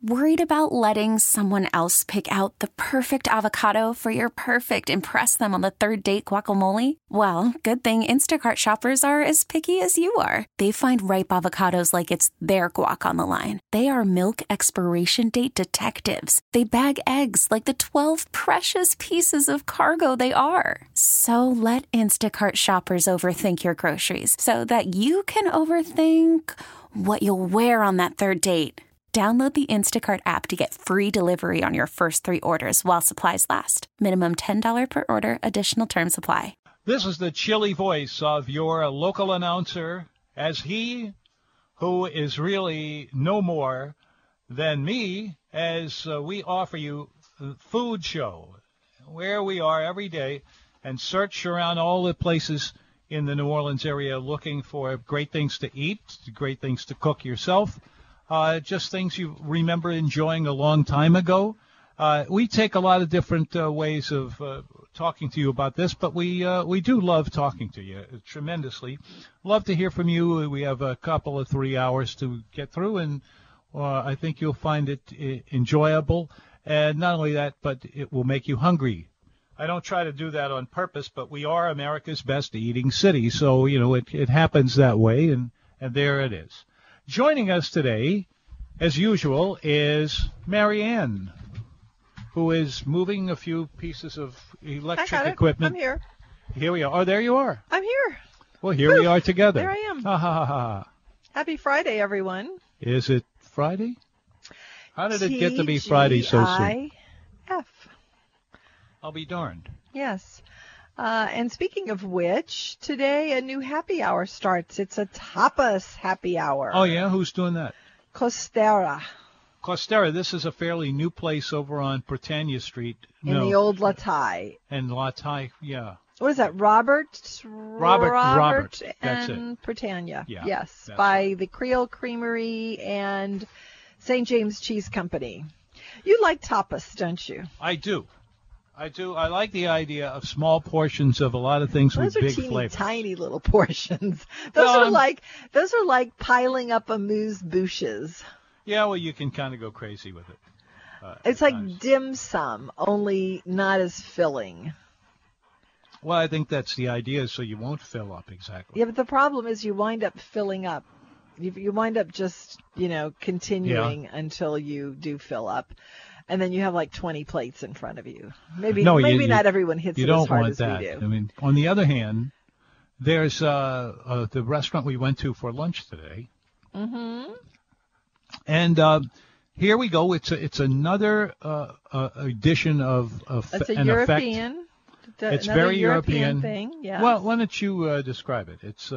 Worried about letting someone else pick out the perfect avocado for your perfect impress them on the third date guacamole? Well, good thing Instacart shoppers are as picky as you are. They find ripe avocados like it's their guac on the line. They are milk expiration date detectives. They bag eggs like the 12 precious pieces of cargo they are. So let Instacart shoppers overthink your groceries so that you can overthink what you'll wear on that third date. Download the Instacart app to get free delivery on your first 3 orders while supplies last. Minimum $10 per order. Additional terms apply. This is the chilly voice of your local announcer, as he who is really no more than me, as we offer you the Food Show, where we are every day and search around all the places in the New Orleans area looking for great things to eat, great things to cook yourself. Just things you remember enjoying a long time ago. We take a lot of different ways of talking to you about this, but we do love talking to you tremendously. Love to hear from you. We have a couple of 3 hours to get through, and I think you'll find it enjoyable. And not only that, but it will make you hungry. I don't try to do that on purpose, but we are America's best eating city, so it happens that way, and there it is. Joining us today, as usual, is Marianne, who is moving a few pieces of electric equipment. I'm here. Here we are. Oh, there you are. I'm here. Well, here we are together. There I am. Ha, ha, ha, ha. Happy Friday, everyone. Is it Friday? How did it get to be Friday so soon? T-G-I-F. I'll be darned. Yes. And speaking of which, today a new happy hour starts. It's a tapas happy hour. Oh, yeah? Who's doing that? Costera. Costera. This is a fairly new place over on Britannia Street. In the old La Taille. And La Taille, yeah. What is that? Robert. That's and it. Britannia. Yeah, yes. By the Creole Creamery and St. James Cheese Company. You like tapas, don't you? I do. I like the idea of small portions of a lot of things with big flavors. Those are tiny little portions. Those are like piling up amuse-bouches. Yeah, well, you can kind of go crazy with it. It's like dim sum, only not as filling. Well, I think that's the idea, so you won't fill up exactly. Yeah, but the problem is you wind up filling up. You wind up just, continuing until you do fill up. And then you have like 20 plates in front of you. Maybe not everyone hits it as hard as we do. You don't want that. I mean, on the other hand, there's the restaurant we went to for lunch today. Mm-hmm. And here we go. It's another edition of it's a an European. Effect. It's very European thing. Yeah. Well, why don't you describe it? It's.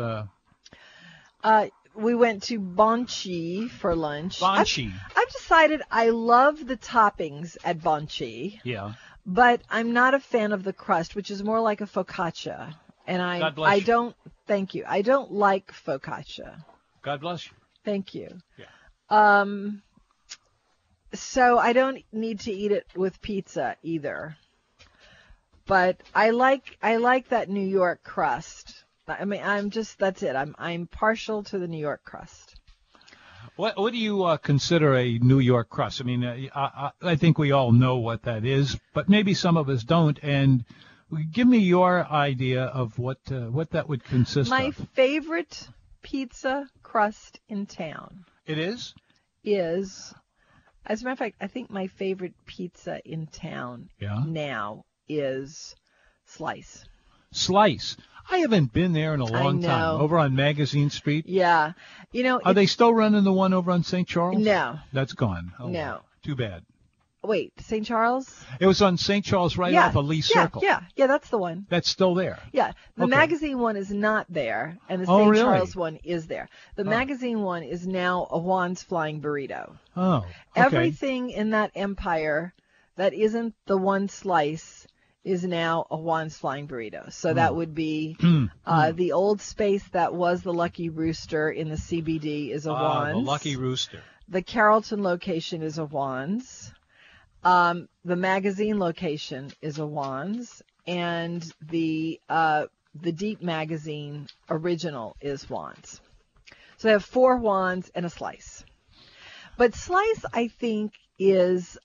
We went to Bonchi for lunch. Bonchi. I've decided I love the toppings at Bonchi. Yeah. But I'm not a fan of the crust, which is more like a focaccia. And I don't. Thank you. I don't like focaccia. God bless you. Thank you. Yeah. So I don't need to eat it with pizza either. But I like that New York crust. I mean, that's it. I'm partial to the New York crust. What do you consider a New York crust? I mean, I think we all know what that is, but maybe some of us don't. And give me your idea of what that would consist of. My favorite pizza crust in town. It is? As a matter of fact, I think my favorite pizza in town now is Slice. Slice. I haven't been there in a long time. Over on Magazine Street? Yeah. Are they still running the one over on St. Charles? No. That's gone. Oh, no. Too bad. Wait, St. Charles? It was on St. Charles off of Lee Circle. Yeah, that's the one. That's still there? Yeah. The Magazine one is not there, and the St. Charles one is there. The Magazine one is now a Juan's Flying Burrito. Oh, okay. Everything in that empire that isn't the one Slice is now a Juan's Flying Burrito. So that would be the old space that was the Lucky Rooster in the CBD is a Juan's. The Lucky Rooster. The Carrollton location is a Juan's. The Magazine location is a Juan's. And the Deep Magazine original is Juan's. So they have 4 Juan's and a Slice. But slice, I think, is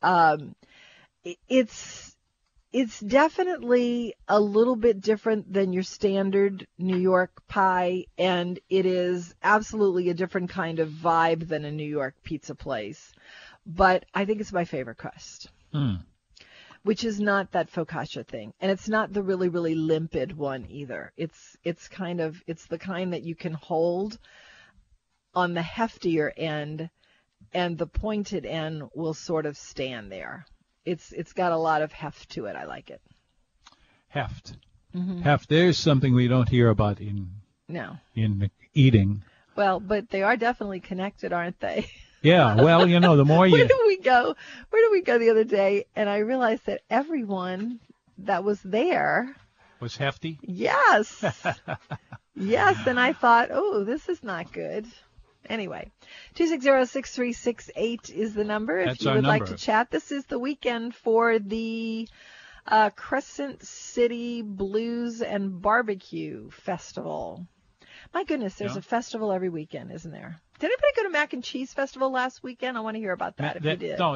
it's definitely a little bit different than your standard New York pie, and it is absolutely a different kind of vibe than a New York pizza place. But I think it's my favorite crust, which is not that focaccia thing, and it's not the really, really limpid one either. It's the kind that you can hold on the heftier end, and the pointed end will sort of stand there. It's got a lot of heft to it. I like it. Heft. Mm-hmm. Heft. There's something we don't hear about in eating. Well, but they are definitely connected, aren't they? Yeah. Well, the more you. Where did we go the other day? And I realized that everyone that was there was hefty. Yes. Yes. And I thought, oh, this is not good. Anyway, 260-6368 is the number if you would like to chat. This is the weekend for the Crescent City Blues and Barbecue Festival. My goodness, there's a festival every weekend, isn't there? Did anybody go to Mac and Cheese Festival last weekend? I want to hear about that if you did. No.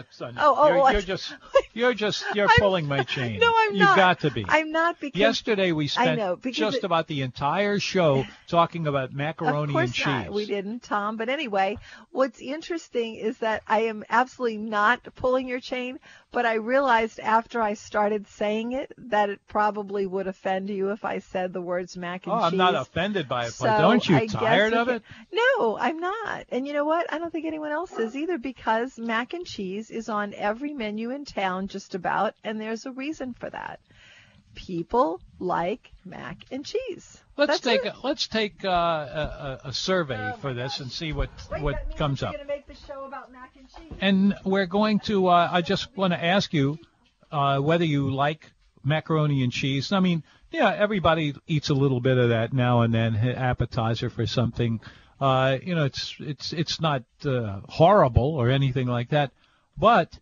You're pulling my chain. No, I'm not. You've got to be. I'm not because yesterday we spent just about the entire show talking about macaroni and cheese. Of course not. We didn't, Tom. But anyway, what's interesting is that I am absolutely not pulling your chain, but I realized after I started saying it that it probably would offend you if I said the words mac and cheese. Oh, I'm not offended by it, but aren't you tired of it? No, I'm not. And you know what? I don't think anyone else is either, because mac and cheese is on every menu in town just about, and there's a reason for that. People like mac and cheese. Let's take a survey for this and see what comes up. We're going to make the show about mac and cheese. And we're going to. I just want to ask you whether you like macaroni and cheese. I mean, yeah, everybody eats a little bit of that now and then, appetizer for something. It's not horrible or anything like that. But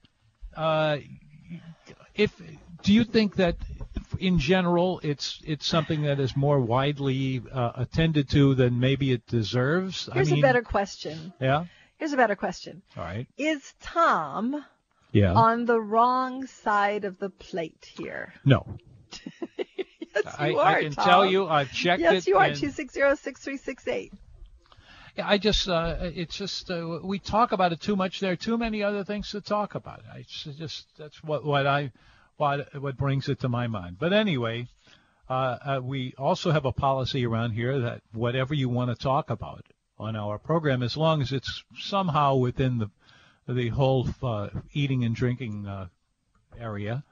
do you think that in general it's something that is more widely attended to than maybe it deserves? Here's a better question. Yeah? Here's a better question. All right. Is Tom on the wrong side of the plate here? No. Yes, you are, I can Tom. tell you, I've checked it. Yes, you are. 260-6368. Yeah, it's just we talk about it too much. There are too many other things to talk about. That's what brings it to my mind. But anyway, we also have a policy around here that whatever you want to talk about on our program, as long as it's somehow within the whole eating and drinking arena,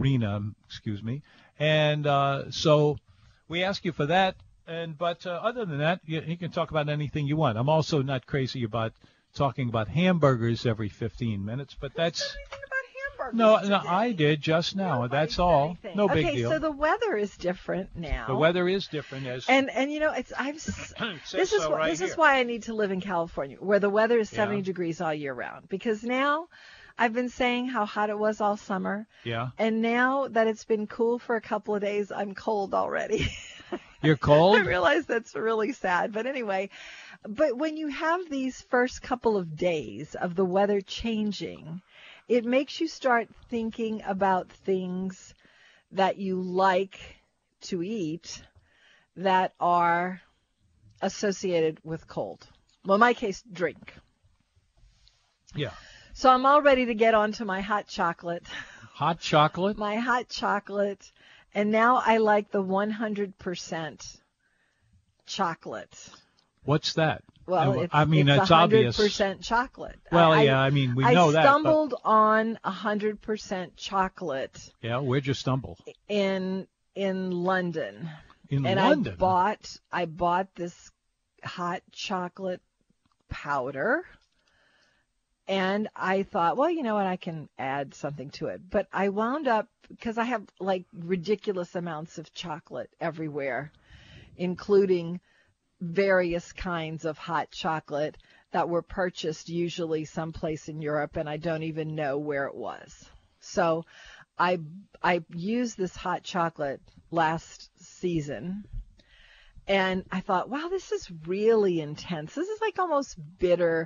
and so we ask you for that. But other than that, you can talk about anything you want. I'm also not crazy about talking about hamburgers every 15 minutes, but that's no, I did just now. That's all. No big deal. Okay, so the weather is different now. The weather is different, and this is why I need to live in California, where the weather is 70 degrees all year round. Because now I've been saying how hot it was all summer. Yeah. And now that it's been cool for a couple of days, I'm cold already. You're cold? I realize that's really sad. But anyway, when you have these first couple of days of the weather changing, it makes you start thinking about things that you like to eat that are associated with cold. Well, in my case, drink. Yeah. So I'm all ready to get onto my hot chocolate. Hot chocolate? My hot chocolate. And now I like the 100% chocolate. What's that? Well, it's 100% chocolate. Well, we know that. I stumbled on 100% chocolate. Yeah, where'd you stumble? In London. In London? I bought this hot chocolate powder. And I thought, well, you know what, I can add something to it. But I wound up, because I have like ridiculous amounts of chocolate everywhere, including various kinds of hot chocolate that were purchased usually someplace in Europe, and I don't even know where it was. So I used this hot chocolate last season, and I thought, wow, this is really intense. This is like almost bitter.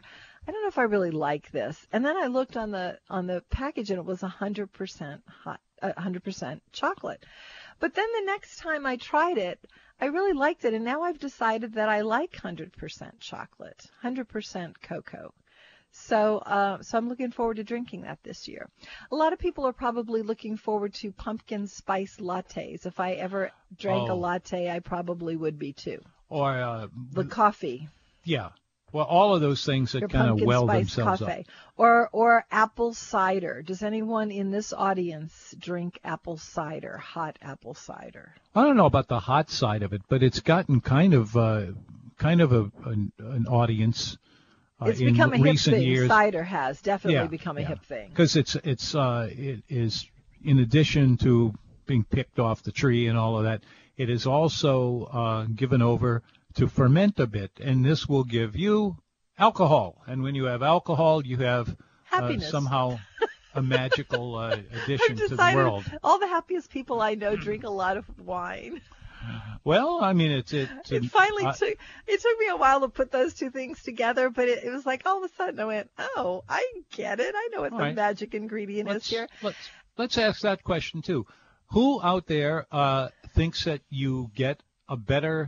I don't know if I really like this. And then I looked on the package, and it was 100% hot, 100% chocolate. But then the next time I tried it, I really liked it, and now I've decided that I like 100% chocolate, 100% cocoa. So I'm looking forward to drinking that this year. A lot of people are probably looking forward to pumpkin spice lattes. If I ever drank a latte, I probably would be too. Or the coffee. Yeah. Well, all of those things that kind of weld themselves up. Or apple cider. Does anyone in this audience drink apple cider, hot apple cider? I don't know about the hot side of it, but it's gotten kind of an audience. It's in become a hip recent thing. Years. Cider has definitely become a hip thing. Because it is, in addition to being picked off the tree and all of that, it is also given over to ferment a bit, and this will give you alcohol. And when you have alcohol, you have somehow a magical addition to the world. All the happiest people I know drink a lot of wine. Well, I mean, it finally took me a while to put those two things together, but it was like all of a sudden I went, oh, I get it. I know what the magic ingredient is here. Let's ask that question too. Who out there thinks that you get a better,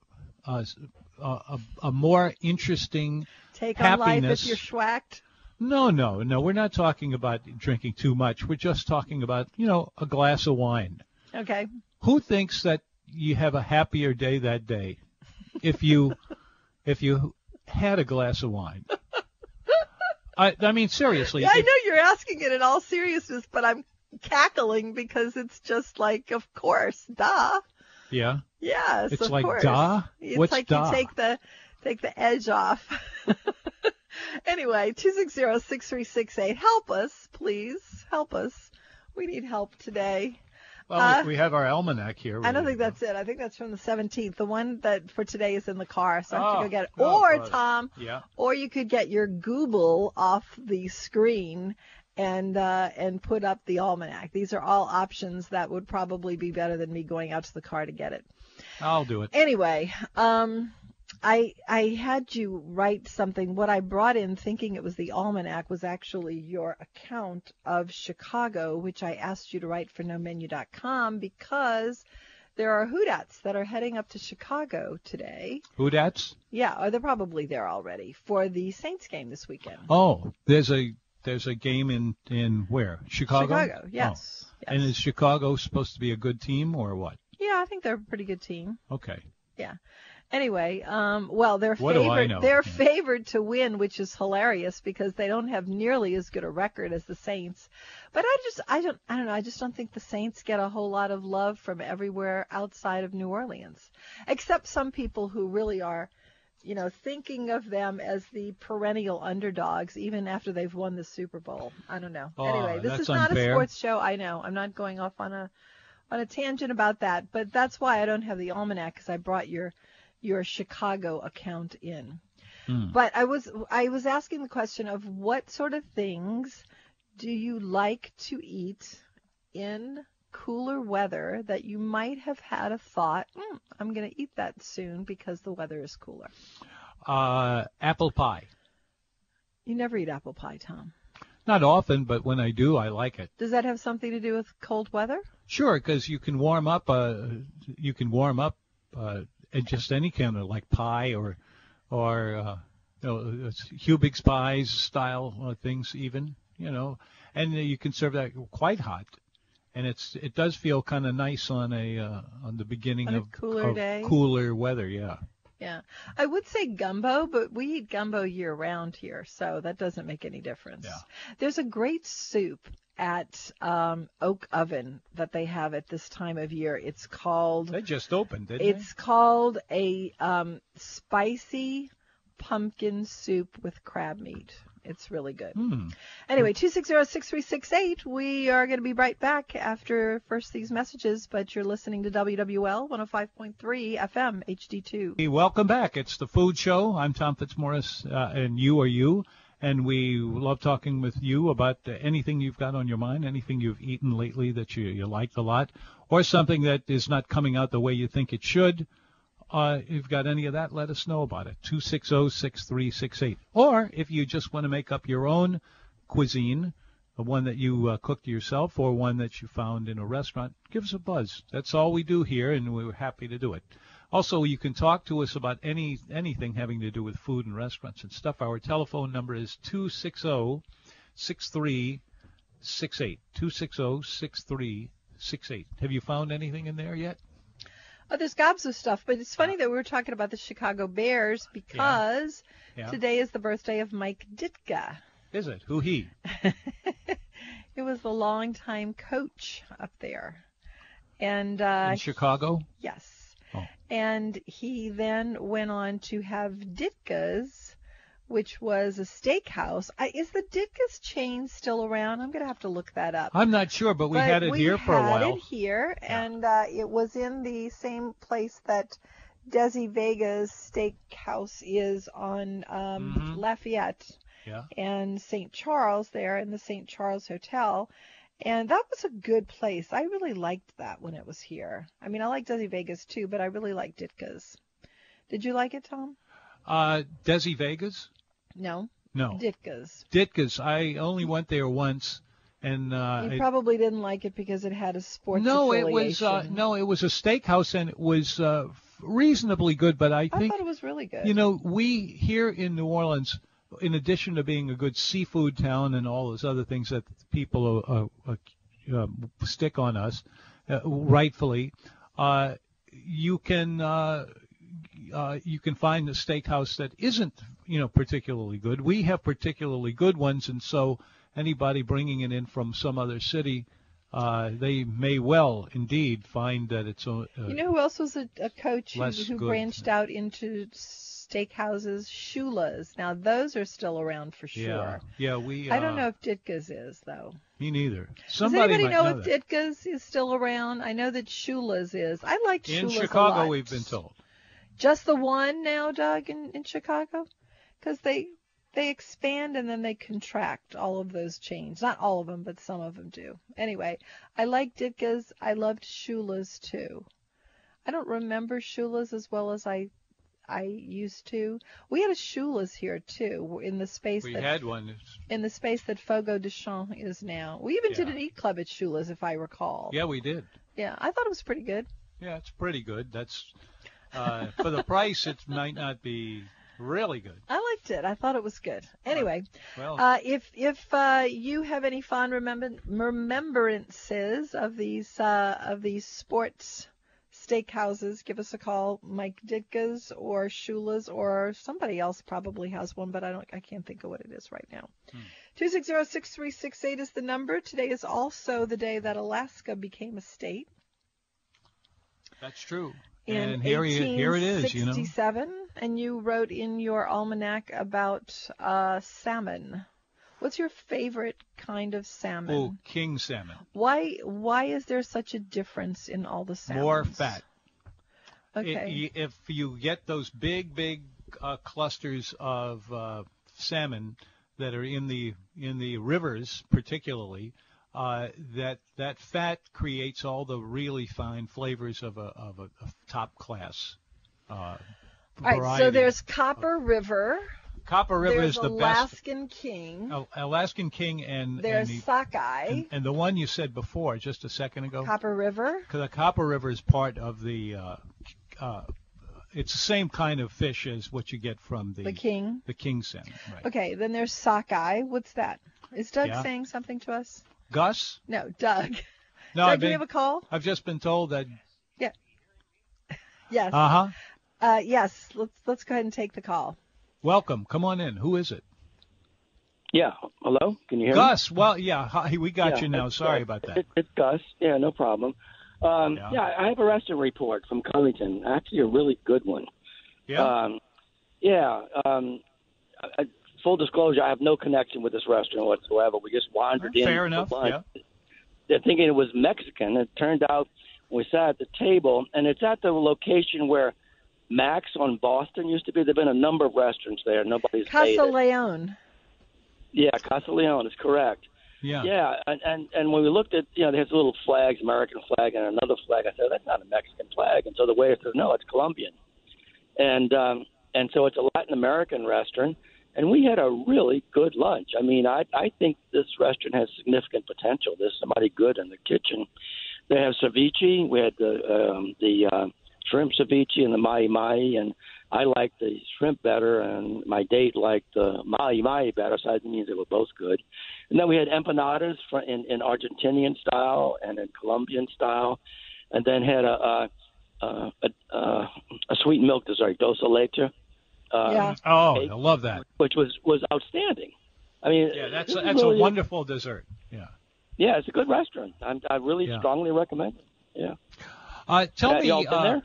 a more interesting take happiness? On life if you're schwacked? No. We're not talking about drinking too much. We're just talking about, a glass of wine. Okay. Who thinks that you have a happier day that day if you had a glass of wine? I mean, seriously. Yeah, I know you're asking it in all seriousness, but I'm cackling because it's just like, of course, duh. Yeah. Yes, it's of like course. Duh. It's What's like duh? You take the edge off. Anyway, 260-6368. Help us, please. Help us. We need help today. Well, we have our almanac here. I don't think that's it. I think that's from the 17th. The one that for today is in the car, so I have to go get it. Tom, or you could get your Google off the screen and put up the almanac. These are all options that would probably be better than me going out to the car to get it. I'll do it. Anyway, I had you write something. What I brought in thinking it was the almanac was actually your account of Chicago, which I asked you to write for nomenu.com because there are Hoodats that are heading up to Chicago today. Hoodats? Yeah, they're probably there already for the Saints game this weekend. Oh, there's a game in where? Chicago? Chicago, yes. Oh. Yes. And is Chicago supposed to be a good team or what? Yeah, I think they're a pretty good team. Okay. Yeah. Anyway, well, they're favored to win, which is hilarious because they don't have nearly as good a record as the Saints. But I don't know. I just don't think the Saints get a whole lot of love from everywhere outside of New Orleans, except some people who really are, thinking of them as the perennial underdogs, even after they've won the Super Bowl. I don't know. Anyway, this is not unfair. A sports show. I know. I'm not going off on a tangent about that, but that's why I don't have the almanac because I brought your Chicago account in. But I was asking the question of what sort of things do you like to eat in cooler weather that you might have had a thought, I'm going to eat that soon because the weather is cooler? Apple pie. You never eat apple pie, Tom. Not often, but when I do, I like it. Does that have something to do with cold weather? Sure, because you can warm up just any kind of like pie or Hubig's pies style things even, and you can serve that quite hot, and it does feel kind of nice on the beginning of cooler weather, yeah. Yeah, I would say gumbo, but we eat gumbo year round here, so that doesn't make any difference. Yeah. There's a great soup at Oak Oven that they have at this time of year. It's called... They just opened, didn't It's called a spicy pumpkin soup with crab meat. It's really good. Anyway, 260-6368. We are going to be right back after first these messages, but you're listening to WWL 105.3 FM HD2. Hey, welcome back. It's the Food Show. I'm Tom Fitzmaurice, and you are you. And we love talking with you about anything you've got on your mind, anything you've eaten lately that you liked a lot, or something that is not coming out the way you think it should. if you've got any of that, let us know about it. 260-6368. Or if you just want to make up your own cuisine, the one that you cooked yourself or one that you found in a restaurant, give us a buzz. That's all we do here, and we're happy to do it. Also, you can talk to us about anything having to do with food and restaurants and stuff. Our telephone number is 260-6368. 260-6368. Have you found anything in there yet? Oh, there's gobs of stuff, but it's funny that we were talking about the Chicago Bears because today is the birthday of Mike Ditka. Is it? Who he? It was the longtime coach up there. And in Chicago? Yes. Oh. And he then went on to have Ditka's, which was a steakhouse. Is the Ditka's chain still around? I'm going to have to look that up. I'm not sure, but we had it here for a while. We had it here, and it was in the same place that Desi Vega's steakhouse is on Lafayette and St. Charles there in the St. Charles Hotel. And that was a good place. I really liked that when it was here. I mean, I like Desi Vega's too, but I really liked Ditka's. Did you like it, Tom? Desi Vega's? No. Ditka's. Ditka's. I only went there once, and you probably didn't like it because it had a sports affiliation. It was a steakhouse, and it was reasonably good. But I think thought it was really good. You know, we here in New Orleans, in addition to being a good seafood town and all those other things that people stick on us, rightfully, you can find a steakhouse that isn't, particularly good. We have particularly good ones, and so anybody bringing it in from some other city, they may well indeed find that it's you know who else was a coach who branched out into steakhouses? Shula's. Now those are still around for sure. Yeah. I don't know if Ditka's is though. Me neither. Does anybody know if Ditka's is still around? I know that Shula's is. I liked Shula's a lot. In Chicago, we've been told. Just the one now, Doug, in Chicago? Because they expand and then they contract, all of those chains. Not all of them, but some of them do. Anyway, I liked Ditka's. I loved Shula's too. I don't remember Shula's as well as I used to. We had a Shula's here too, in the space we had one in the space that Fogo de Champs is now. We even did an eat club at Shula's, if I recall. Yeah, we did. Yeah, I thought it was pretty good. Yeah, it's pretty good. That's for the price, it might not be really good. I liked it. I thought it was good. Anyway, if you have any fond remembrances of these sports steakhouses, give us a call. Mike Ditka's or Shula's or somebody else probably has one, but I can't think of what it is right now. 260-6368 is the number. Today is also the day that Alaska became a state. That's true. In here it is, 1867, and you wrote in your almanac about salmon. What's your favorite kind of salmon? Oh, king salmon. Why is there such a difference in all the salmons? More fat. Okay. If you get those big clusters of salmon that are in the rivers, particularly, that fat creates all the really fine flavors of a top class variety. All right. So there's Copper River. Copper River is the Alaskan best. King. Alaskan King and there's Sockeye. And the one you said before, just a second ago. Copper River. Because the Copper River is part of the. It's the same kind of fish as what you get from the king. The king salmon. Right. Okay, then there's Sockeye. What's that? Is Doug saying something to us? Gus? No, Doug. No, Doug, do you have a call? I've just been told that. Yeah. Yes. Yes. Let's go ahead and take the call. Welcome. Come on in. Who is it? Yeah. Hello? Can you hear Gus. Me? Well, yeah. Hi, we got you now. Sorry about that. It's Gus. Yeah, no problem. I have a restaurant report from Covington. Actually, a really good one. Yeah. Full disclosure, I have no connection with this restaurant whatsoever. We just wandered in. Fair enough. Yeah. They're thinking it was Mexican. It turned out we sat at the table, and it's at the location where Max on Boston used to be. There have been a number of restaurants there. Nobody's Casa Leon. Yeah, Casa Leon is correct. Yeah. Yeah, and when we looked at, there's little flags, American flag and another flag. I said, that's not a Mexican flag. And so the waiter says, no, it's Colombian. and so it's a Latin American restaurant. And we had a really good lunch. I mean, I think this restaurant has significant potential. There's somebody good in the kitchen. They have ceviche. We had the shrimp ceviche and the mahi-mahi, and I liked the shrimp better, and my date liked the mahi-mahi better, so that means they were both good. And then we had empanadas in Argentinian style and in Colombian style, and then had a sweet milk dessert, dulce de leche. Yeah. Oh, I love that. Which was outstanding. I mean, Yeah, that's really a wonderful dessert. Yeah. Yeah, it's a good restaurant. I really strongly recommend it. Yeah. Tell me, y'all been there?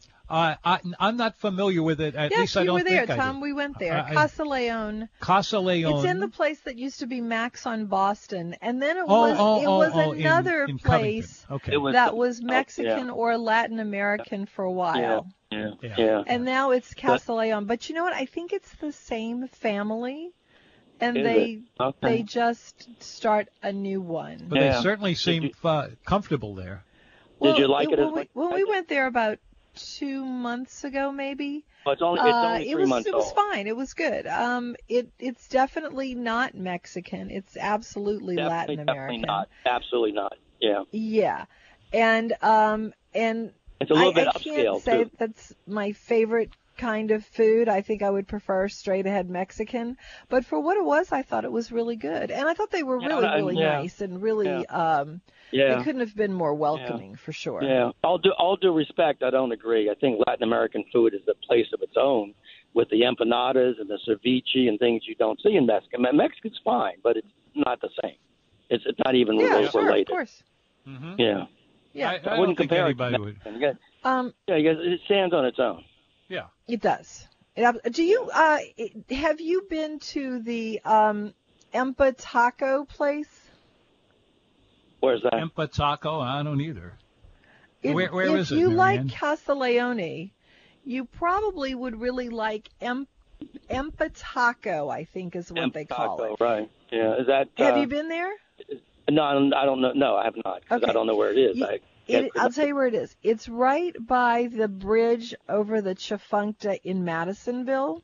I'm not familiar with it. At Yes, least I you don't were there, think I Tom. do. We went there. I- Casa Leone. Casa Leone. It's in the place that used to be Max on Boston, and then it Oh, was in another Covington. place Okay. It was- that was yeah. Mexican or Latin American for a while. Yeah. And now it's Casa Leone. But you know what? I think it's the same family, and Is they it? Okay. they just start a new one. But Yeah. they certainly seem comfortable there. Did you like it as when much? when we went there about 2 months ago, maybe. Well, it's only It 3 was months it was old. fine. It was good. It's definitely not Mexican. It's absolutely Latin Definitely American. not. Absolutely not. Yeah. Yeah, and It's a little bit I upscale can't say too. that's my favorite kind of food. I think I would prefer straight ahead Mexican. But for what it was, I thought it was really good, and I thought they were really nice and really. They couldn't have been more welcoming for sure. Yeah. All due respect, I don't agree. I think Latin American food is a place of its own, with the empanadas and the ceviche and things you don't see in Mexican. Mexican's fine, but it's not the same. It's not even Yeah, sure, of related. course. Mm-hmm. Yeah. Yeah, I wouldn't don't think compare it to anybody would. Mexican. um, It stands on its own. Yeah. it does. Do you have you been to the Empa Taco place? Where's that? Empa Taco? I don't either. Where is it, If you like Marianne? Casa Leone, you probably would really like Empa Taco, I think is what they call it. Right. Yeah. Is that? Have you been there? No, I don't know. No, I have not. 'Cause Okay. I don't know where it is. I'll tell you where it is. It's right by the bridge over the Chafuncta in Madisonville.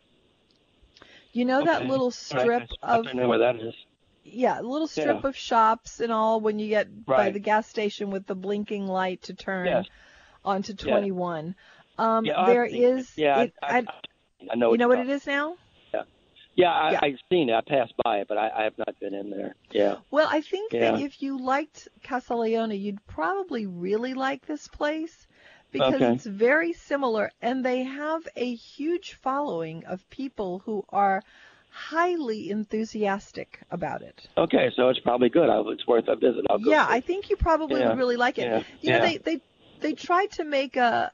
You know that little strip I of don't know where that is. a little strip of shops and all when you get by Right. the gas station with the blinking light to turn Yes. onto 21. Yeah, There I've seen it. is. Yeah, I know. You know what it is now? Yeah, Yeah. I've seen it. I passed by it, but I have not been in there. Yeah. Well, I think that Yeah. if you liked Casa Leone, you'd probably really like this place because Okay. it's very similar, and they have a huge following of people who are highly enthusiastic about it. Okay, so it's probably good. It's worth a visit. I'll go. Yeah, see I it. think you probably Yeah. would really like it. Yeah. You know, Yeah. they tried to make a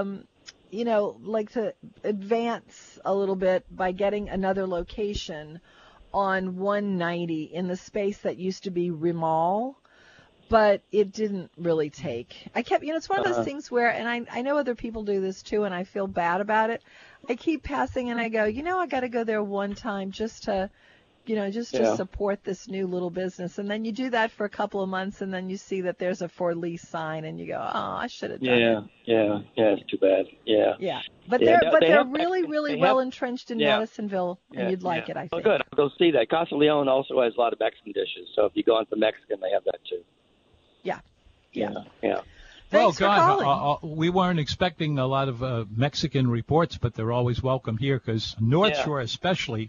like to advance a little bit by getting another location on 190 in the space that used to be Rimal, but it didn't really take. I kept, it's one of those things where, and I know other people do this too, and I feel bad about it. I keep passing and I go, I got to go there one time just to to support this new little business. And then you do that for a couple of months, and then you see that there's a for lease sign, and you go, oh, I should have done it. Yeah. It's too bad. Yeah. Yeah, but Yeah, they're they have- really, really they well have- entrenched in yeah. Madisonville, and you'd like it, I Oh, think. good. I'll go see that. Casa Leone also has a lot of Mexican dishes, so if you go on to Mexican, they have that too. Yeah. Yeah. Thanks for God, calling. we weren't expecting a lot of Mexican reports, but they're always welcome here because North Shore especially.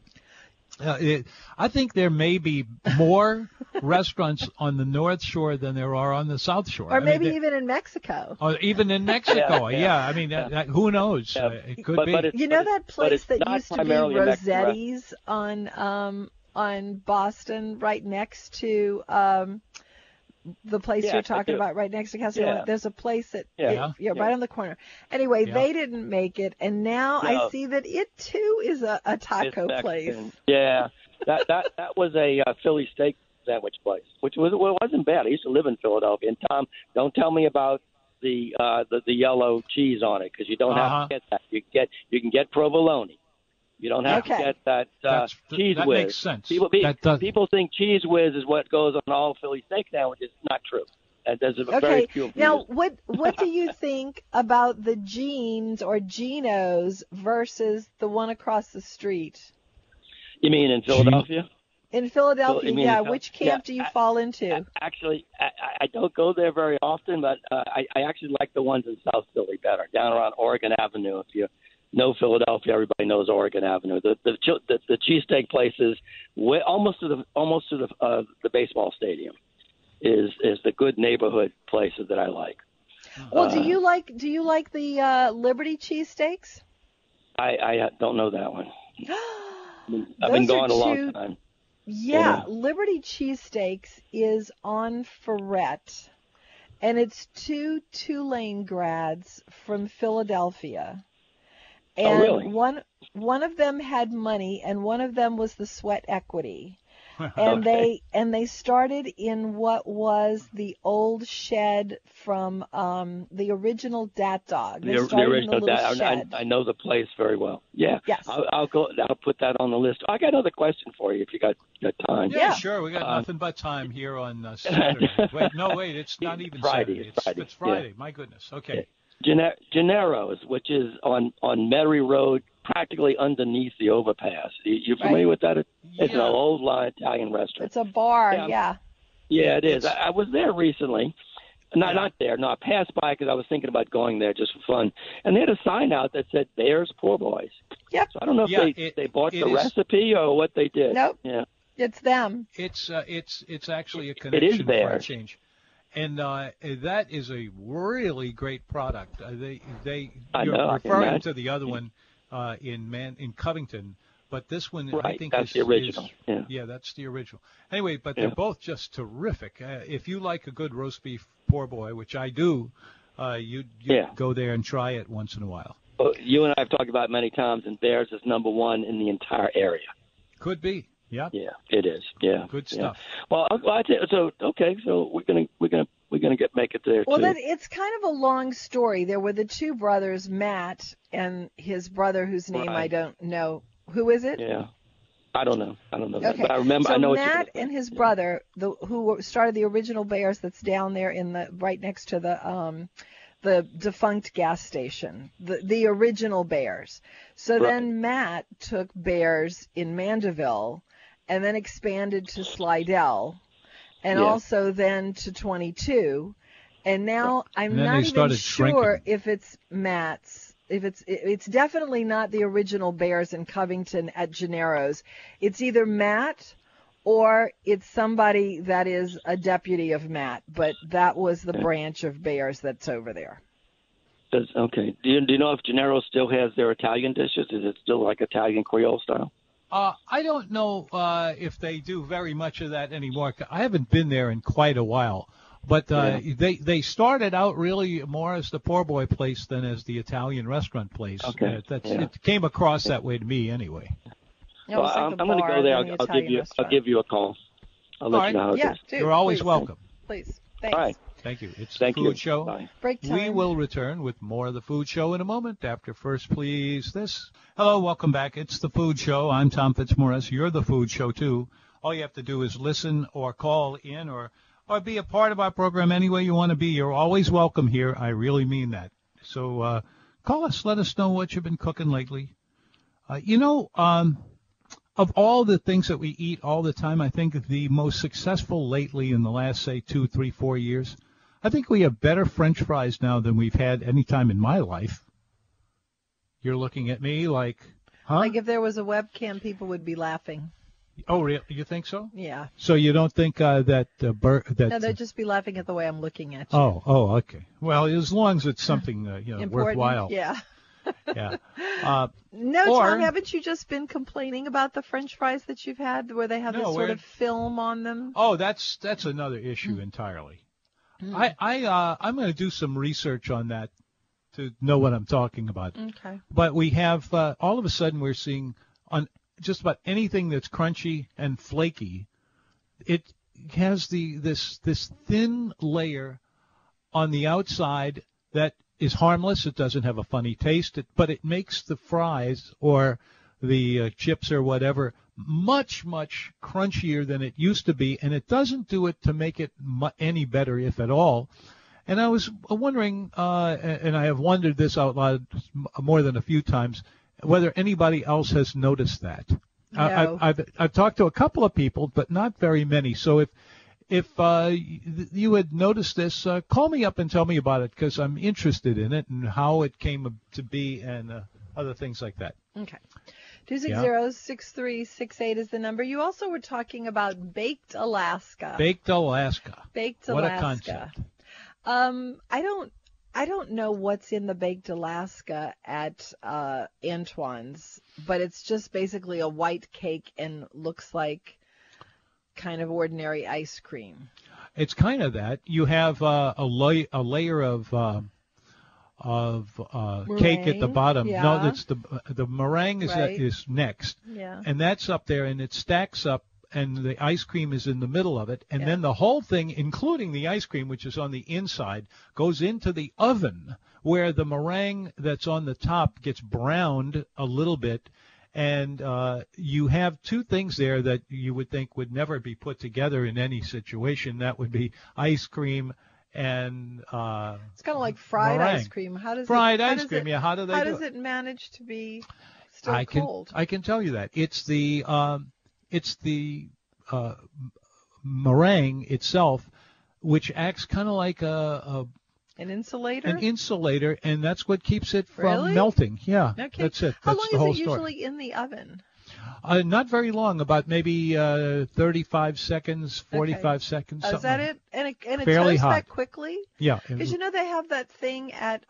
I think there may be more restaurants on the North Shore than there are on the South Shore. Or maybe even in Mexico. Or even in Mexico. Yeah. I mean, who knows? Yeah. It could But be. it's- You know that place it's that not used to be primarily a Mexican Rossetti's on Boston, right next to the place Yeah, you're I talking do. about, right next to Casa Leone. Yeah. There's a place that Yeah. right on the corner. Anyway, Yeah. they didn't make it, and now I No. see that it too is a It's taco Mexican. place. Yeah. That was a Philly steak sandwich place, which wasn't bad. I used to live in Philadelphia. And Tom, don't tell me about the yellow cheese on it, because you don't have to get that. You can get provolone. You don't have to get that cheese that whiz. makes sense. People think cheese whiz is what goes on all Philly steak sandwiches. Not true. There's very few. Now, what do you think about the Gene's or Geno's versus the one across the street? You mean in Philadelphia? In Philadelphia, yeah. Which camp do you fall into? Actually, I don't go there very often, but I actually like the ones in South Philly better, down around Oregon Avenue. If you know Philadelphia, everybody knows Oregon Avenue. The cheesesteak places, almost to the baseball stadium, is the good neighborhood places that I like. Well, do you like the Liberty cheesesteaks? I don't know that one. I've been gone a long time. Yeah, Liberty Cheesesteaks is on Ferret, and it's 2 Tulane grads from Philadelphia. And really? one of them had money, and one of them was the sweat equity. And they started in what was the old shed from the original Dat Dog. The original Dat. I know the place very well. Yeah. Yes. I'll put that on the list. I got another question for you if you got time. Yeah, sure. We got nothing but time here on Saturday. Wait, it's not even Friday. Saturday. It's Friday. Yeah. My goodness. Okay. Gennaro's, which is on Metairie Road, practically underneath the overpass. You familiar with that? It's an old line Italian restaurant. It's a bar, yeah. Yeah, it is. I was there recently. Not there. No, I passed by because I was thinking about going there just for fun. And they had a sign out that said Bears Poor Boys. Yep. So I don't know if they bought the recipe or what they did. Nope. Yeah. It's them. It's actually a connection for a change. And that is a really great product. You're referring to the other one in Covington, but this one I think that's the original. Yeah, that's the original. Anyway, but they're both just terrific. If you like a good roast beef poor boy, which I do, you go there and try it once in a while. Well, you and I have talked about it many times, and theirs is number one in the entire area. Could be. Yeah. Yeah, it is. Yeah. Good stuff. Well, so we're gonna make it there well, too. Well, it's kind of a long story. There were the two brothers, Matt and his brother, whose name I don't know. Who is it? Yeah. I don't know Okay. that, but I remember. So I know Matt and his brother, who started the original Bears, that's down there right next to the defunct gas station, the original Bears. So then Matt took Bears in Mandeville, and then expanded to Slidell, and also then to 22, and now I'm not even sure if it's Matt's. It's definitely not the original Bears in Covington at Gennaro's. It's either Matt or it's somebody that is a deputy of Matt, but that was the branch of Bears that's over there. Okay. Do you know if Gennaro still has their Italian dishes? Is it still like Italian Creole style? I don't know if they do very much of that anymore. I haven't been there in quite a while. But they started out really more as the poor boy place than as the Italian restaurant place. Okay. It came across that way to me anyway. Well, I'm going to go there. I'll give you a call. I'll let you know how it is. You're always welcome. Please. Thanks. All right. Thank you. It's the Food Show. Bye. Break time. We will return with more of the Food Show in a moment. After first, please, this. Hello, welcome back. It's the Food Show. I'm Tom Fitzmaurice. You're the Food Show, too. All you have to do is listen or call in or be a part of our program any way you want to be. You're always welcome here. I really mean that. So call us. Let us know what you've been cooking lately. Of all the things that we eat all the time, I think the most successful lately in the last, say, 2, 3, 4 years, I think we have better French fries now than we've had any time in my life. You're looking at me like, huh? Like if there was a webcam, people would be laughing. Oh, really? You think so? Yeah. So you don't think that No, they'd just be laughing at the way I'm looking at you. Oh, okay. Well, as long as it's something worthwhile. Yeah. Yeah. Tom, haven't you just been complaining about the French fries that you've had, where they have this sort of film on them? Oh, that's another issue entirely. I'm going to do some research on that to know what I'm talking about. Okay. But we have all of a sudden we're seeing on just about anything that's crunchy and flaky, it has this thin layer on the outside that is harmless. It doesn't have a funny taste, but it makes the fries or the chips or whatever much, much crunchier than it used to be, and it doesn't do it to make it any better, if at all. And I was wondering, and I have wondered this out loud more than a few times, whether anybody else has noticed that. No. I've talked to a couple of people, but not very many. So if you had noticed this, call me up and tell me about it, because I'm interested in it and how it came to be and other things like that. Okay. 260-6368 is the number. You also were talking about Baked Alaska. Baked Alaska. Baked What Alaska. a concept. I don't know what's in the Baked Alaska at Antoine's, but it's just basically a white cake and looks like kind of ordinary ice cream. It's kind of that. You have a layer of cake at the bottom. Yeah. No, that's the meringue is next. Yeah. And that's up there, and it stacks up, and the ice cream is in the middle of it. And then the whole thing, including the ice cream, which is on the inside, goes into the oven, where the meringue that's on the top gets browned a little bit. And you have two things there that you would think would never be put together in any situation. That would be ice cream and it's kind of like fried meringue. Ice cream. How does fried it, how ice does cream? It, Yeah, how do they how do does it? it manage to be still cold? I can tell you that it's the meringue itself, which acts kind of like An insulator. an insulator, and that's what keeps it from Really? melting. Yeah, Okay. that's it. How That's long the whole is it story. usually in the oven? Not very long, about maybe 35 seconds, 45 seconds. Oh, is something that like it? And it Fairly toasts hot. that quickly? Yeah. Because you know they have that thing at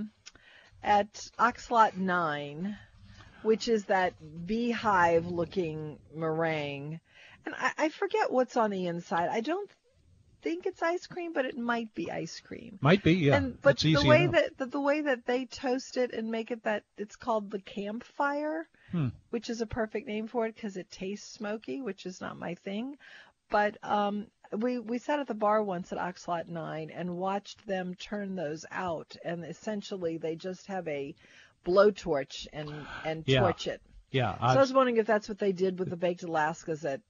Oxlot 9, which is that beehive-looking meringue, and I forget what's on the inside. I don't think it's ice cream, but it might be ice cream. Might be, yeah. But it's easy the way enough. the way that they toast it and make it that it's called the campfire, which is a perfect name for it because it tastes smoky, which is not my thing. But we sat at the bar once at Oxlot 9 and watched them turn those out, and essentially they just have a blowtorch and torch it. Yeah. So I was wondering if that's what they did with the Baked Alaskas at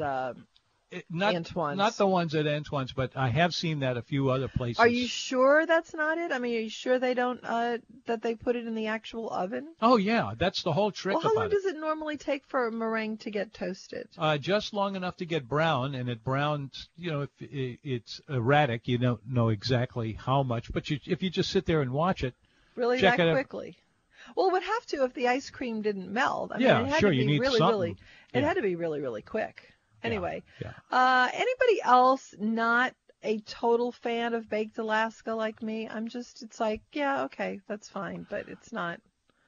Antoine's. Not the ones at Antoine's, but I have seen that a few other places. Are you sure that's not it? I mean, are you sure they don't that they put it in the actual oven? Oh, yeah. That's the whole trick Well, how about long it. does it normally take for a meringue to get toasted? Just long enough to get brown, and it browns, if it's erratic, you don't know exactly how much. But if you just sit there and watch it, Really, check that it out. quickly? Well, it would have to if the ice cream didn't melt. I mean, Yeah, it had sure, to be you need really, something. really. It had to be really, really quick. Anyway, Yeah. Anybody else not a total fan of Baked Alaska like me? It's like, yeah, okay, that's fine, but it's not,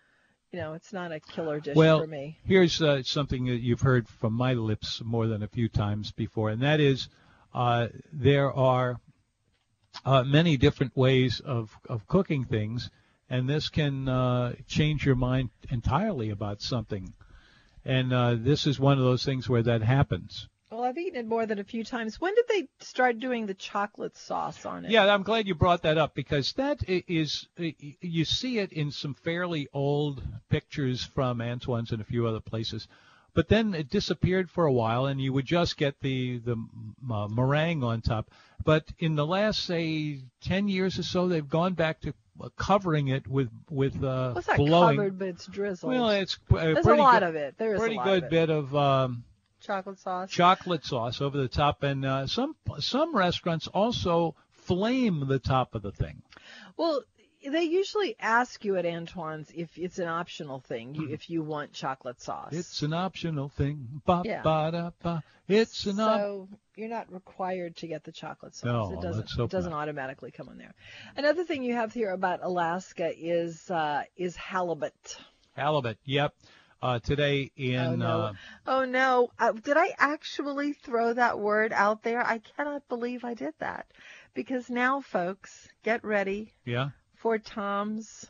it's not a killer dish Well, for me. here's something that you've heard from my lips more than a few times before, and that is there are many different ways of cooking things, and this can change your mind entirely about something. And this is one of those things where that happens. Well, I've eaten it more than a few times. When did they start doing the chocolate sauce on it? Yeah, I'm glad you brought that up, because that is, you see it in some fairly old pictures from Antoine's and a few other places. But then it disappeared for a while, and you would just get the meringue on top. But in the last, say, 10 years or so, they've gone back to covering it with Well, it's not blowing. covered, but it's drizzled. Well, it's There's a lot of it. There is pretty a lot good of it. bit of Chocolate sauce. chocolate sauce over the top, and some restaurants also flame the top of the thing. Well, they usually ask you at Antoine's if it's an optional thing, if you want chocolate sauce. It's an optional thing. Ba, Yeah. ba, da, ba. It's an So you're not required to get the chocolate sauce. No, it let's hope it doesn't not. automatically come on there. Another thing you have here about Alaska is halibut. halibut. Yep. Today in Oh no! Did I actually throw that word out there? I cannot believe I did that. Because now, folks, get ready yeah, for Tom's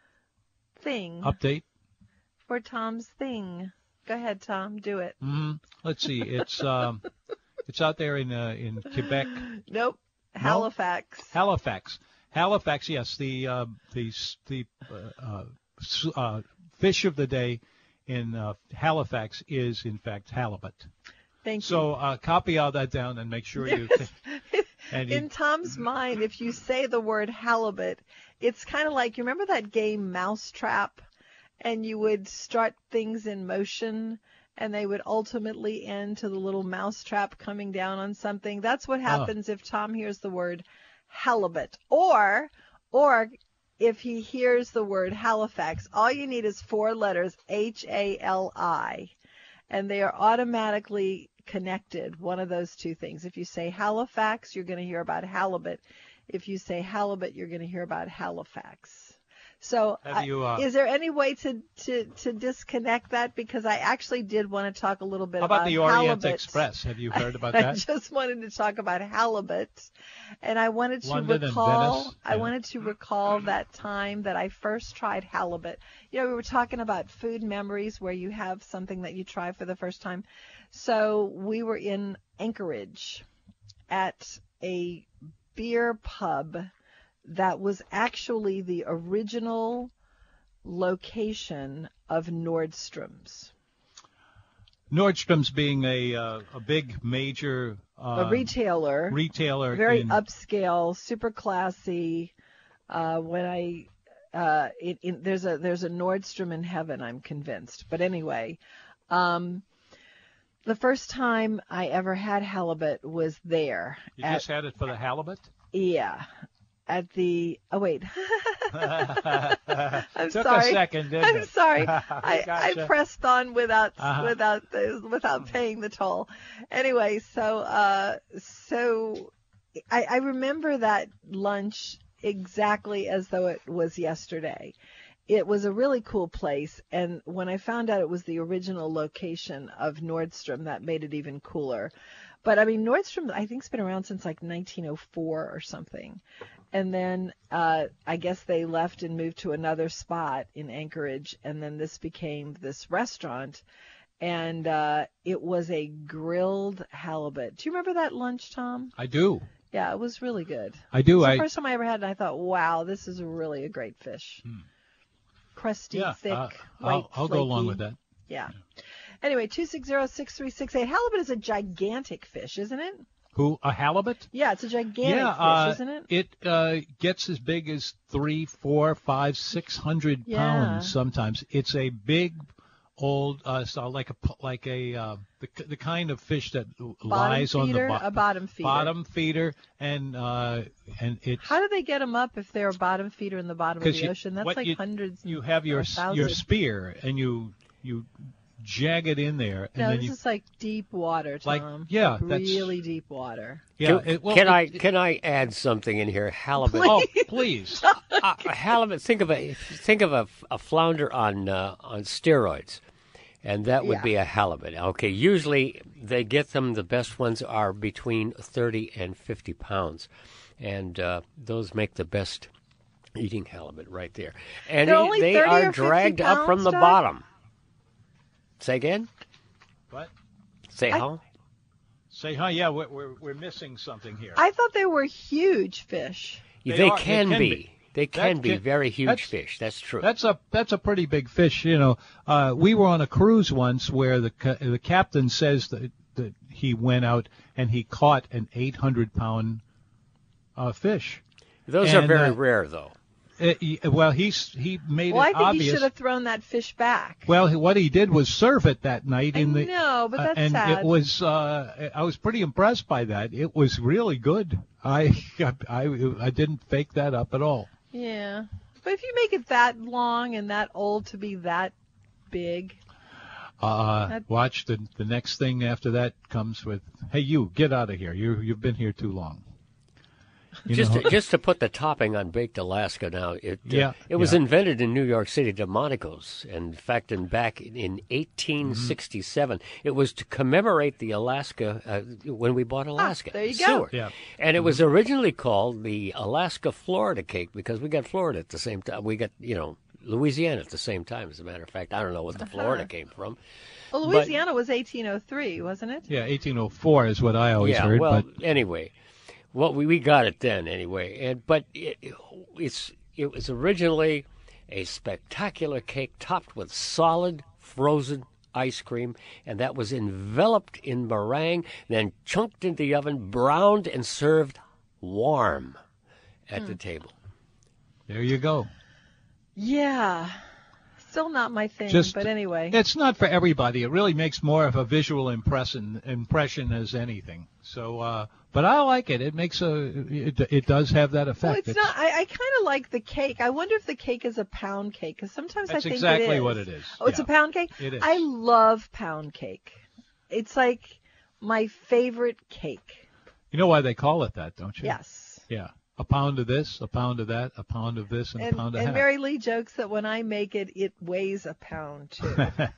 thing. update. For Tom's thing. Go ahead, Tom. Do it. Let's see. It's it's out there in Quebec. Nope. Halifax. Halifax. Yes, the fish of the day in Halifax is, in fact, halibut. Thank you. So copy all that down and make sure you... In Tom's mind, if you say the word halibut, it's kind of like, you remember that game Mousetrap? And you would start things in motion, and they would ultimately end to the little mousetrap coming down on something. That's what happens if Tom hears the word halibut. Or if he hears the word Halifax, all you need is 4 letters, H-A-L-I, and they are automatically connected, one of those two things. If you say Halifax, you're going to hear about halibut. If you say halibut, you're going to hear about Halifax. So is there any way to disconnect that? Because I actually did want to talk a little bit about the Orient halibut. Express? Have you heard about that? I just wanted to talk about halibut, and I wanted to London recall. and Venice. I wanted to recall that time that I first tried halibut. You know, we were talking about food memories where you have something that you try for the first time. So we were in Anchorage at a beer pub that was actually the original location of Nordstrom's. Nordstrom's being a big major A retailer, very upscale, super classy. There's a Nordstrom in heaven, I'm convinced. But anyway, the first time I ever had halibut was there. You just had it for the halibut? Yeah. At the I'm Took sorry. a second, didn't I'm it? sorry. Gotcha. I pressed on without paying the toll. Anyway, so I remember that lunch exactly as though it was yesterday. It was a really cool place, and when I found out it was the original location of Nordstrom, that made it even cooler. But I mean, Nordstrom, I think, has been around since like 1904 or something. And then I guess they left and moved to another spot in Anchorage, and then this became this restaurant, and it was a grilled halibut. Do you remember that lunch, Tom? I do. Yeah, it was really good. I do. It's the first time I ever had it, and I thought, wow, this is really a great fish. Crusty, thick, white, I'll go along with that. Yeah. Anyway, 260-6368. Halibut is a gigantic fish, isn't it? A halibut? Yeah, it's a gigantic fish, isn't it? It gets as big as 300, 400, 500, 600 pounds sometimes. It's a big, old, the kind of fish that lies on the bottom. A bottom feeder. Bottom feeder, and it's. How do they get them up if they're a bottom feeder in the bottom of the ocean? That's like hundreds. You have your spear, and you jag it in there. No, and this is like deep water, Tom. That's really deep water. Yeah. Can I add something in here? Halibut. Oh, please. Halibut. Think of a flounder on steroids, and that would be a halibut. Okay. Usually they get them. The best ones are between 30 and 50 pounds, and those make the best eating halibut right there. And they are dragged up from the bottom. Say again? What? Say how? Say how? Yeah, we're missing something here. I thought they were huge fish. They can be. They can be very huge fish. That's true. That's a pretty big fish. You know, we were on a cruise once where the captain says that he went out and he caught an 800-pound fish. Those are very rare, though. He made it obvious. I think he should have thrown that fish back. Well, what he did was serve it that night No, but that's and sad. it was. I was pretty impressed by that. It was really good. I didn't fake that up at all. Yeah, but if you make it that long and that old to be that big. Watch the next thing after that comes with, "Hey, you get out of here. You've been here too long." Just to put the topping on baked Alaska now, it was invented in New York City, Delmonico's. In fact, back in 1867, it was to commemorate the Alaska when we bought Alaska. There you go. Seward. Yeah. And it was originally called the Alaska Florida cake because we got Florida at the same time. We got Louisiana at the same time. As a matter of fact, I don't know what the Florida came from. Well, Louisiana was 1803, wasn't it? Yeah, 1804 is what I always heard. Well, anyway. Well, we got it then anyway, but it was originally a spectacular cake topped with solid frozen ice cream, and that was enveloped in meringue, then chunked into the oven, browned, and served warm at the table. There you go. Yeah. Still not my thing, but anyway. It's not for everybody. It really makes more of a visual impression as anything. So, but I like it. It makes it does have that effect. Well, it's not. I kind of like the cake. I wonder if the cake is a pound cake, because sometimes I think exactly it is. what it is. Oh, it's a pound cake? It is. I love pound cake. It's like my favorite cake. You know why they call it that, don't you? Yes. Yeah. A pound of this, a pound of that, a pound of this, and a pound of that. And Mary Lee jokes that when I make it, it weighs a pound too.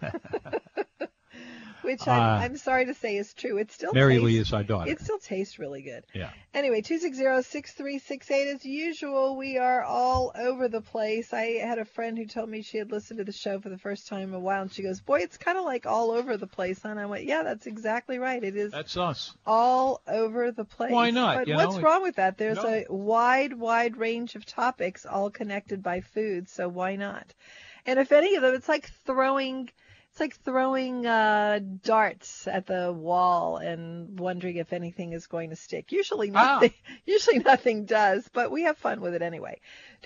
Which I'm sorry to say is true. It still Mary tastes, Lee is our daughter. It still tastes really good. Yeah. Anyway, 260-6368. As usual, we are all over the place. I had a friend who told me she had listened to the show for the first time in a while, and she goes, "Boy, it's kind of like all over the place." And I went, "Yeah, that's exactly right. It is. That's us. All over the place." Why not? But what's wrong with that? There's a wide range of topics, all connected by food. So why not? And if any of them, it's like throwing darts at the wall and wondering if anything is going to stick. Usually nothing does, but we have fun with it anyway.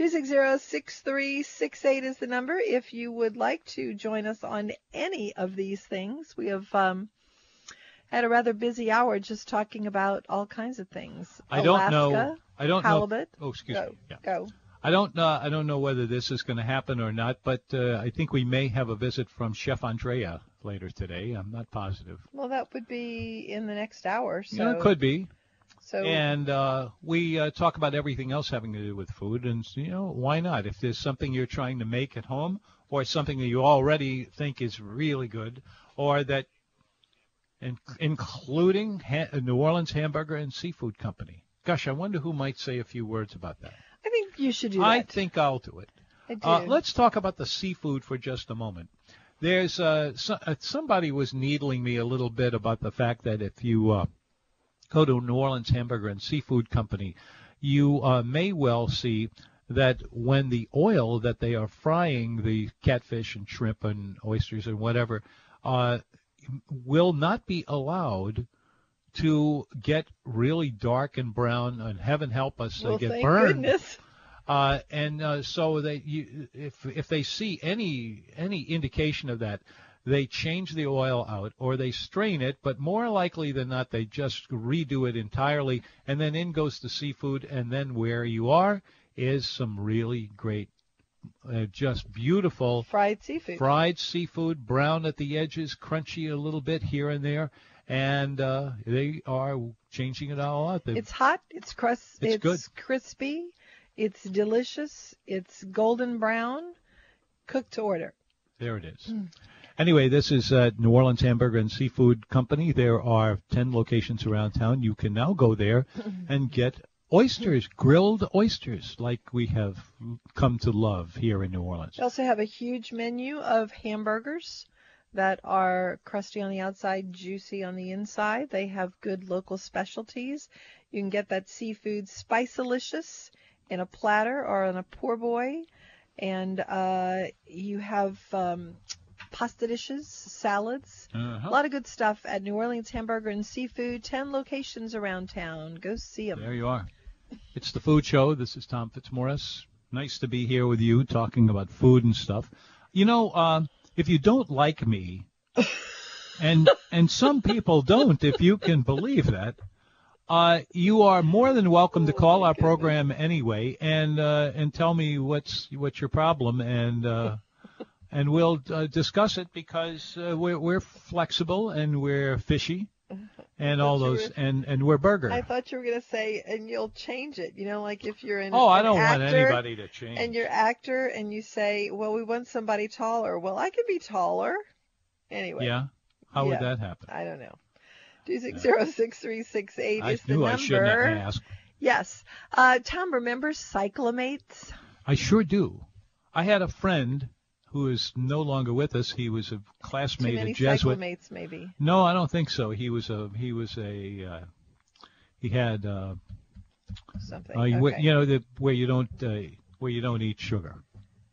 260-6368 is the number if you would like to join us on any of these things. We have had a rather busy hour just talking about all kinds of things. I don't know. Halibut. Oh, excuse me. Yeah. Go. I don't know whether this is going to happen or not, but I think we may have a visit from Chef Andrea later today. I'm not positive. Well, that would be in the next hour. So. Yeah, it could be. So. And we talk about everything else having to do with food, and why not? If there's something you're trying to make at home, or something that you already think is really good, or that, including New Orleans Hamburger and Seafood Company. Gosh, I wonder who might say a few words about that. I think you should do that. I think I'll do it. I do. Let's talk about the seafood for just a moment. There's somebody was needling me a little bit about the fact that if you go to New Orleans Hamburger and Seafood Company, you may well see that when the oil that they are frying the catfish and shrimp and oysters and whatever will not be allowed to get really dark and brown, and heaven help us, they get burned. Goodness. So if they see any indication of that, they change the oil out or they strain it, but more likely than not, they just redo it entirely, and then in goes the seafood, and then where you are is some really great, just beautiful fried seafood, brown at the edges, crunchy a little bit here and there. And they are changing it all out. It's hot. It's good. Crispy. It's delicious. It's golden brown. Cooked to order. There it is. Anyway, this is New Orleans Hamburger and Seafood Company. There are 10 locations around town. You can now go there and get oysters, grilled oysters, like we have come to love here in New Orleans. They also have a huge menu of hamburgers that are crusty on the outside, juicy on the inside. They have good local specialties. You can get that seafood Spice-alicious in a platter or on a poor boy. And you have pasta dishes, salads, a lot of good stuff at New Orleans Hamburger and Seafood. 10 locations around town. Go see them. There you are. It's the Food Show. This is Tom Fitzmaurice. Nice to be here with you talking about food and stuff. If you don't like me, and some people don't, if you can believe that, you are more than welcome to call our program anyway and tell me what's your problem, and we'll discuss it, because we're flexible and we're fishy and all those and we're burger. I thought you were going to say, and you'll change it. Like if you're I don't want anybody to change. And you're actor and you say, well, we want somebody taller. Well, I could be taller. Anyway. Yeah. How would that happen? I don't know. 260-6368 is the number. I shouldn't have asked. Yes. Tom, remember Cyclamates? I sure do. I had a friend who is no longer with us. He was a classmate, a Jesuit. Cyclamates, maybe. No, I don't think so. He had something. Okay. where you don't eat sugar.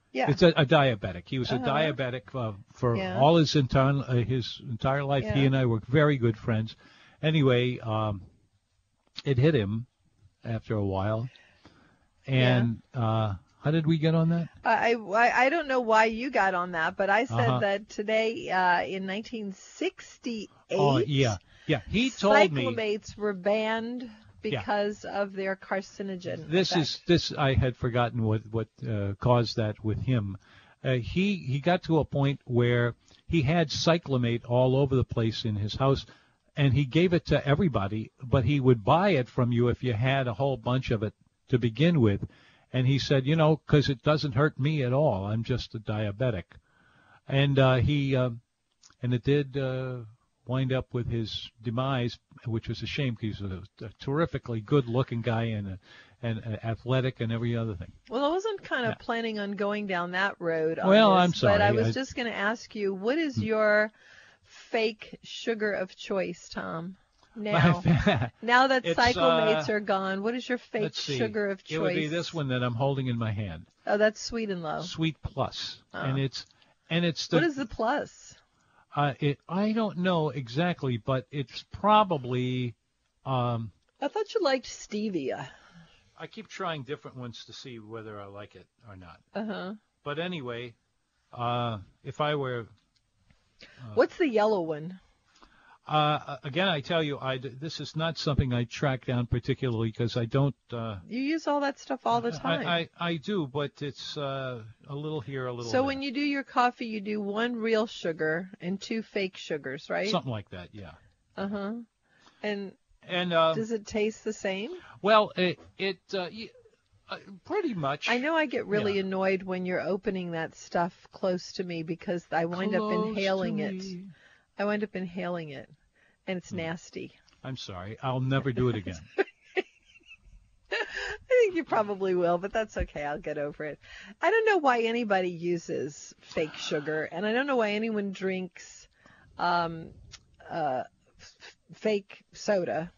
Yeah. It's a diabetic. He was a diabetic for all his entire life. Yeah. He and I were very good friends. Anyway, it hit him after a while. And how did we get on that? I don't know why you got on that, but I said that today in 1968. Oh, yeah. He told me cyclamates were banned because of their carcinogen. This I had forgotten what caused that with him. He got to a point where he had cyclamate all over the place in his house, and he gave it to everybody, but he would buy it from you if you had a whole bunch of it to begin with. And he said, because it doesn't hurt me at all. I'm just a diabetic. And and it did wind up with his demise, which was a shame because he was a terrifically good-looking guy and athletic and every other thing. Well, I wasn't kind of planning on going down that road. I'm sorry. But I was just going to ask you, what is your fake sugar of choice, Tom? Now that cyclamates are gone, what is your fake sugar of choice? It would be this one that I'm holding in my hand. Oh, that's Sweet and Low. Sweet Plus, and it's what is the plus? I don't know exactly, but it's probably. I thought you liked stevia. I keep trying different ones to see whether I like it or not. But anyway, if I were. What's the yellow one? Again, I tell you, this is not something I track down particularly because I don't. You use all that stuff all the time. I do, but it's a little here, a little So there. when you do your coffee, you do 1 real sugar and 2 fake sugars, right? Something like that, yeah. And does it taste the same? Well, pretty much. I know I get really annoyed when you're opening that stuff close to me because I wind up inhaling it. I wind up inhaling it, and it's nasty. I'm sorry. I'll never do it again. I think you probably will, but that's okay. I'll get over it. I don't know why anybody uses fake sugar, and I don't know why anyone drinks fake soda,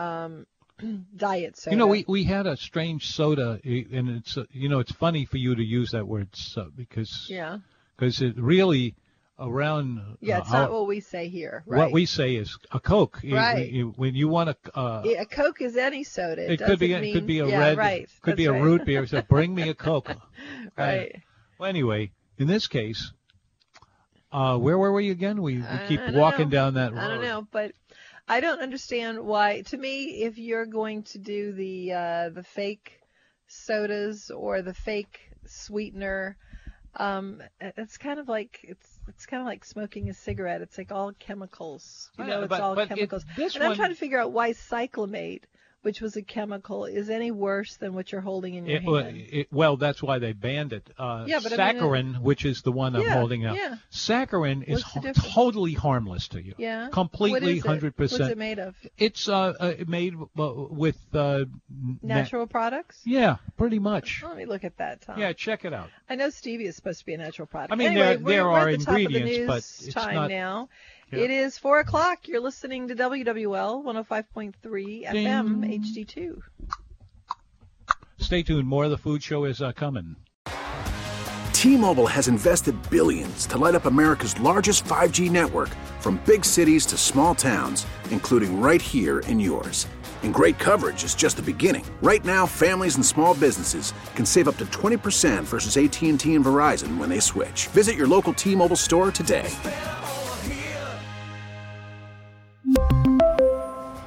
diet soda. We had a strange soda, and it's it's funny for you to use that word because it really. Around it's not what we say here. Right? What we say is a Coke. Right. When you want a Coke is any soda. It could be a red. Right. Could be a root beer. So bring me a Coke. Right. Well, anyway, in this case, where were we again? We keep walking down that road. I don't know, but I don't understand why. To me, if you're going to do the fake sodas or the fake sweetener. It's kind of like smoking a cigarette. It's like all chemicals. It's all chemicals. And I'm trying to figure out why cyclamate, which was a chemical, is any worse than what you're holding in your hand. Well, that's why they banned it. But saccharin, which is the one I'm holding out. Yeah. Saccharin is totally harmless to you. Yeah. Completely, 100%. What's it made of? It's made with natural products? Yeah, pretty much. Let me look at that, Tom. Yeah, check it out. I know stevia is supposed to be a natural product. I mean, anyway, there are at the ingredients, top of the but news it's time not now. Yeah. It is 4 o'clock. You're listening to WWL 105.3 FM HD2. Stay tuned. More of the food show is coming. T-Mobile has invested billions to light up America's largest 5G network, from big cities to small towns, including right here in yours. And great coverage is just the beginning. Right now, families and small businesses can save up to 20% versus AT&T and Verizon when they switch. Visit your local T-Mobile store today.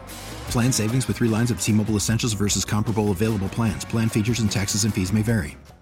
Plan savings with 3 lines of T-Mobile Essentials versus comparable available plans. Plan features and taxes and fees may vary.